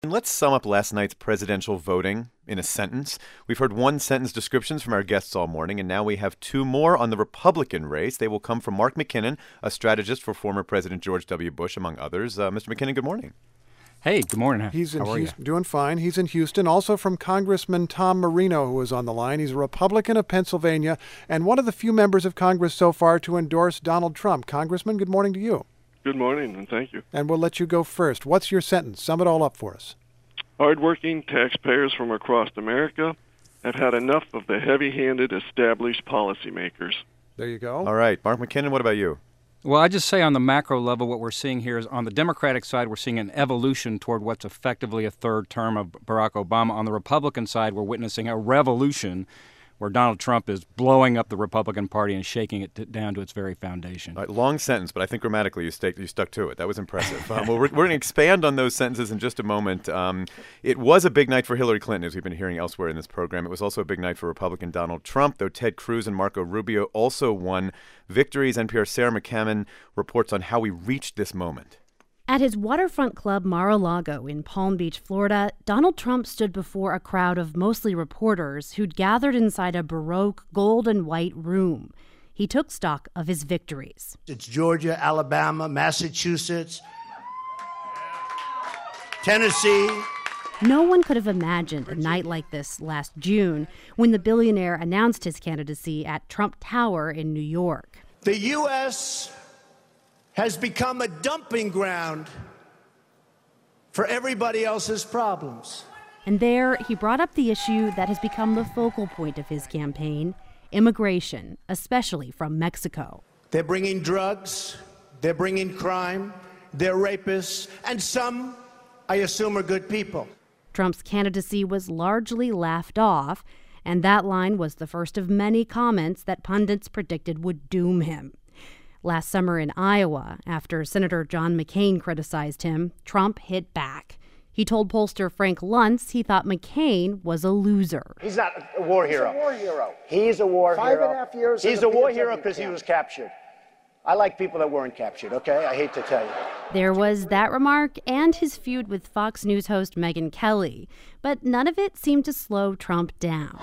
And let's sum up last night's presidential voting in a sentence. We've heard one-sentence descriptions from our guests all morning, and now we have two more on the Republican race. They will come from Mark McKinnon, a strategist for former President George W. Bush, among others. Mr. McKinnon, good morning. Hey, good morning. He's in How are Houston, you? doing fine. He's in Houston. Also from Congressman Tom Marino, who is on the line. He's a Republican of Pennsylvania and one of the few members of Congress so far to endorse Donald Trump. Congressman, good morning to you. Good morning, and thank you. And we'll let you go first. What's your sentence? Sum it all up for us. Hardworking taxpayers from across America have had enough of the heavy-handed established policymakers. There you go. All right. Mark McKinnon, what about you? Well, I just say on the macro level, what we're seeing here is on the Democratic side, we're seeing an evolution toward what's effectively a third term of Barack Obama. On the Republican side, we're witnessing a revolution where Donald Trump is blowing up the Republican Party and shaking it down to its very foundation. All right, long sentence, but I think grammatically you stuck to it. That was impressive. Well, we're going to expand on those sentences in just a moment. It was a big night for Hillary Clinton, as we've been hearing elsewhere in this program. It was also a big night for Republican Donald Trump, though Ted Cruz and Marco Rubio also won victories. NPR's Sarah McCammon reports on how we reached this moment. At his waterfront club Mar-a-Lago in Palm Beach, Florida, Donald Trump stood before a crowd of mostly reporters who'd gathered inside a Baroque gold and white room. He took stock of his victories. It's Georgia, Alabama, Massachusetts, Tennessee. No one could have imagined a night like this last June when the billionaire announced his candidacy at Trump Tower in New York. The U.S. has become a dumping ground for everybody else's problems. And there, he brought up the issue that has become the focal point of his campaign, immigration, especially from Mexico. They're bringing drugs, they're bringing crime, they're rapists, and some, I assume, are good people. Trump's candidacy was largely laughed off, and that line was the first of many comments that pundits predicted would doom him. Last summer in Iowa, after Senator John McCain criticized him, Trump hit back. He told pollster Frank Luntz he thought McCain was a loser. He's not a war hero. He's a war hero. He's a war hero. 5.5 years. He's a war hero because he was captured. I like people that weren't captured, okay? I hate to tell you. There was that remark and his feud with Fox News host Megyn Kelly, but none of it seemed to slow Trump down.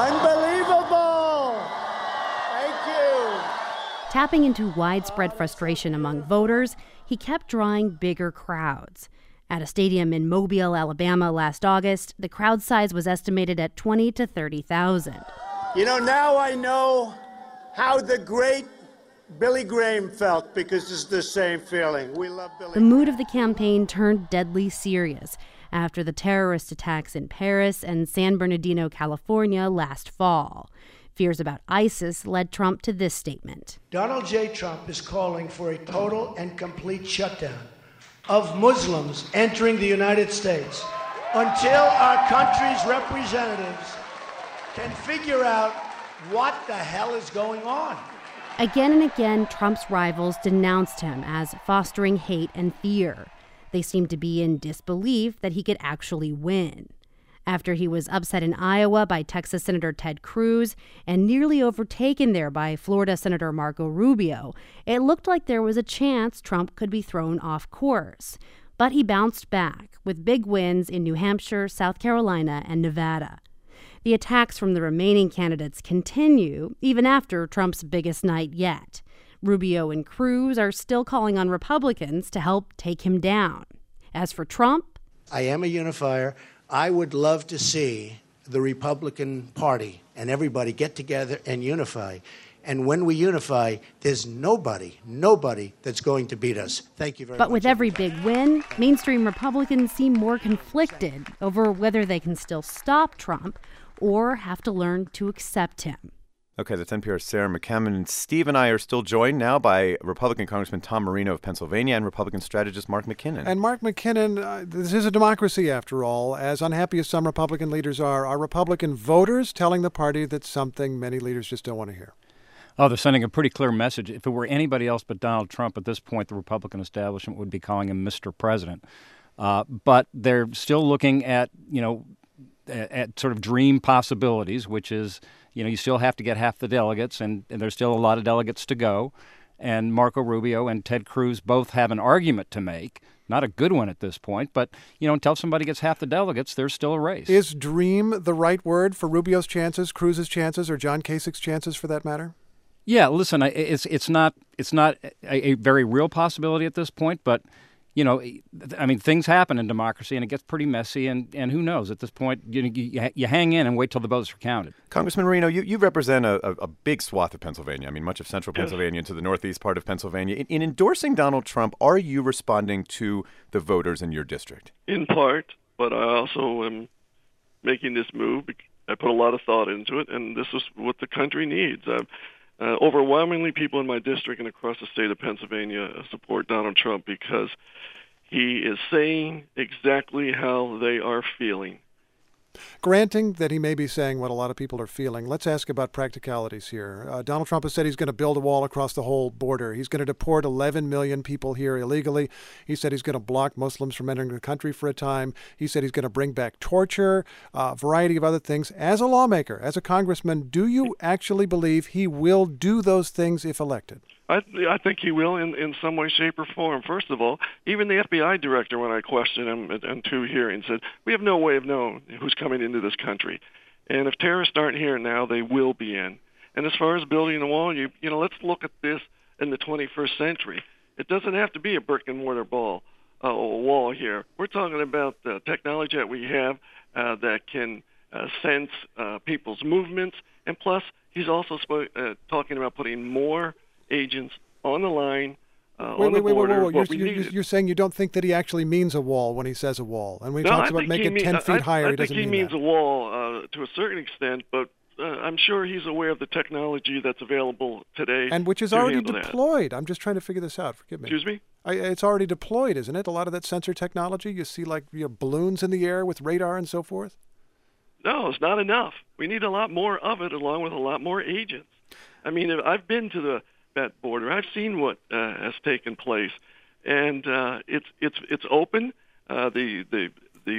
Unbelievable! Thank you. Tapping into widespread frustration among voters, he kept drawing bigger crowds. At a stadium in Mobile, Alabama last August, the crowd size was estimated at 20 to 30,000. You know, now I know how the great Billy Graham felt, because it's the same feeling. We love Billy. The mood of the campaign turned deadly serious after the terrorist attacks in Paris and San Bernardino, California last fall. Fears about ISIS led Trump to this statement. Donald J. Trump is calling for a total and complete shutdown of Muslims entering the United States until our country's representatives can figure out what the hell is going on. Again and again, Trump's rivals denounced him as fostering hate and fear. They seemed to be in disbelief that he could actually win. After he was upset in Iowa by Texas Senator Ted Cruz and nearly overtaken there by Florida Senator Marco Rubio, it looked like there was a chance Trump could be thrown off course. But he bounced back with big wins in New Hampshire, South Carolina, and Nevada. The attacks from the remaining candidates continue even after Trump's biggest night yet. Rubio and Cruz are still calling on Republicans to help take him down. As for Trump, I am a unifier. I would love to see the Republican Party and everybody get together and unify. And when we unify, there's nobody that's going to beat us. Thank you very much. But with every big win, mainstream Republicans seem more conflicted over whether they can still stop Trump or have to learn to accept him. Okay, that's NPR's Sarah McCammon. And Steve and I are still joined now by Republican Congressman Tom Marino of Pennsylvania and Republican strategist Mark McKinnon. And Mark McKinnon, this is a democracy after all. As unhappy as some Republican leaders are Republican voters telling the party that something many leaders just don't want to hear? Oh, they're sending a pretty clear message. If it were anybody else but Donald Trump at this point, the Republican establishment would be calling him Mr. President. But they're still looking at, at sort of dream possibilities, which is, you still have to get half the delegates, and there's still a lot of delegates to go. And Marco Rubio and Ted Cruz both have an argument to make Not a good one at this point, but, until somebody gets half the delegates, there's still a race. Is dream the right word for Rubio's chances, Cruz's chances, or John Kasich's chances for that matter? Yeah, listen, it's not a very real possibility at this point, but things happen in democracy, and it gets pretty messy, and who knows? At this point, you hang in and wait till the votes are counted. Congressman Marino, you represent a big swath of Pennsylvania. I mean, much of central Pennsylvania into the northeast part of Pennsylvania. In endorsing Donald Trump, are you responding to the voters in your district? In part, but I also am making this move. I put a lot of thought into it, and this is what the country needs. Overwhelmingly, people in my district and across the state of Pennsylvania support Donald Trump because he is saying exactly how they are feeling. Granting that he may be saying what a lot of people are feeling, let's ask about practicalities here. Donald Trump has said he's going to build a wall across the whole border. He's going to deport 11 million people here illegally. He said he's going to block Muslims from entering the country for a time. He said he's going to bring back torture, a variety of other things. As a lawmaker, as a congressman, do you actually believe he will do those things if elected? I think he will in some way, shape, or form. First of all, even the FBI director, when I questioned him in 2 hearings, said, we have no way of knowing who's coming into this country. And if terrorists aren't here now, they will be in. And as far as building a wall, let's look at this in the 21st century. It doesn't have to be a brick-and-mortar wall here. We're talking about the technology that we have that can sense people's movements. And plus, he's also talking about putting more agents on the line, on the border. Wait. You're saying you don't think that he actually means a wall when he says a wall. And when he talks about making it 10 feet higher, he doesn't mean that. I think he means a wall to a certain extent, but I'm sure he's aware of the technology that's available today. And which is already deployed. I'm just trying to figure this out. Forgive me. Excuse me? It's already deployed, isn't it? A lot of that sensor technology. You see balloons in the air with radar and so forth? No, it's not enough. We need a lot more of it along with a lot more agents. I mean, I've been to that border. I've seen what has taken place, and it's open. The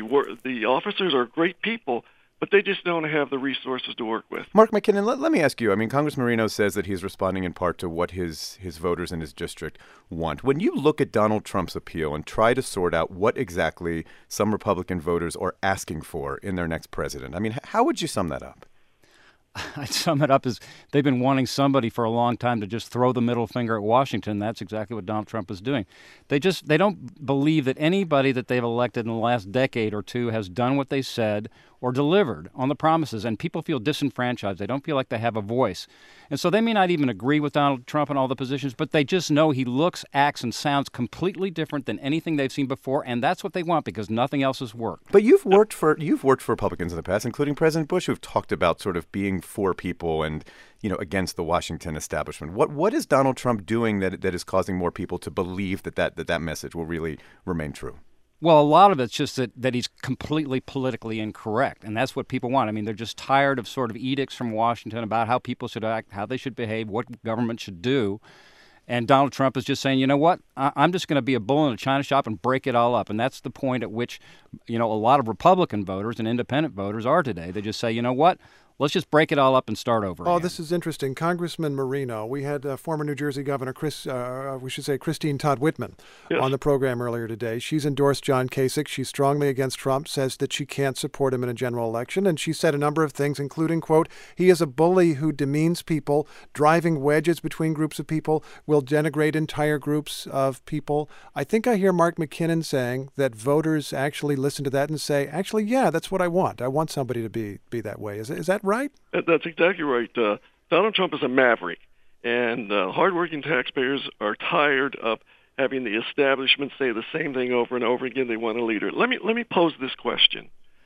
officers are great people, but they just don't have the resources to work with. Mark McKinnon, let me ask you. I mean, Congressman Marino says that he's responding in part to what his voters in his district want. When you look at Donald Trump's appeal and try to sort out what exactly some Republican voters are asking for in their next president, I mean, how would you sum that up? I'd sum it up as they've been wanting somebody for a long time to just throw the middle finger at Washington. That's exactly what Donald Trump is doing. They don't believe that anybody that they've elected in the last decade or two has done what they said or delivered on the promises, and people feel disenfranchised. They don't feel like they have a voice. And so they may not even agree with Donald Trump in all the positions, but they just know he looks, acts, and sounds completely different than anything they've seen before, and that's what they want because nothing else has worked. But you've worked for Republicans in the past, including President Bush, who've talked about sort of being for people and, against the Washington establishment. What is Donald Trump doing that is causing more people to believe that message will really remain true? Well, a lot of it's just that he's completely politically incorrect, and that's what people want. I mean, they're just tired of sort of edicts from Washington about how people should act, how they should behave, what government should do. And Donald Trump is just saying, you know what, I'm just going to be a bull in a china shop and break it all up. And that's the point at which, a lot of Republican voters and independent voters are today. They just say, you know what, let's just break it all up and start over again. This is interesting. Congressman Marino, we had former New Jersey Governor Christine Todd Whitman on the program earlier today. She's endorsed John Kasich. She's strongly against Trump, says that she can't support him in a general election. And she said a number of things, including, quote, he is a bully who demeans people, driving wedges between groups of people, will denigrate entire groups of people. I think I hear Mark McKinnon saying that voters actually listen to that and say, actually, yeah, that's what I want. I want somebody to be that way. Is that right? That's exactly right. Donald Trump is a maverick, and hardworking taxpayers are tired of having the establishment say the same thing over and over again. They want a leader. Let me pose this question.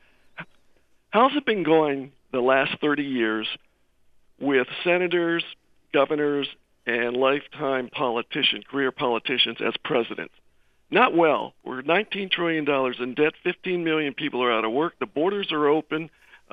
How's it been going the last 30 years with senators, governors, and lifetime career politicians as presidents? Not well. We're $19 trillion in debt. 15 million people are out of work. The borders are open.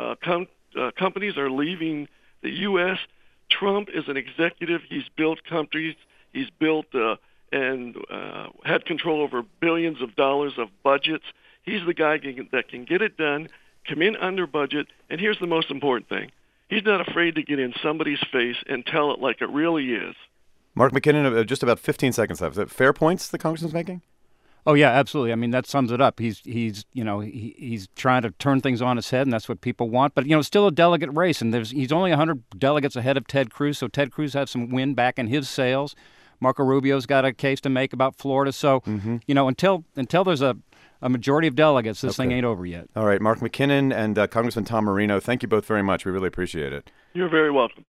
Companies are leaving the U.S. Trump is an executive. He's built countries. He's built and had control over billions of dollars of budgets. He's the guy that can get it done, come in under budget, and here's the most important thing. He's not afraid to get in somebody's face and tell it like it really is. Mark McKinnon, just about 15 seconds left. Is that fair points the congressman's making? Oh yeah, absolutely. I mean, that sums it up. He's trying to turn things on its head, and that's what people want. But it's still a delegate race, and he's only 100 delegates ahead of Ted Cruz. So Ted Cruz has some wind back in his sails. Marco Rubio's got a case to make about Florida. So until there's a majority of delegates, this thing ain't over yet. All right, Mark McKinnon and Congressman Tom Marino, thank you both very much. We really appreciate it. You're very welcome.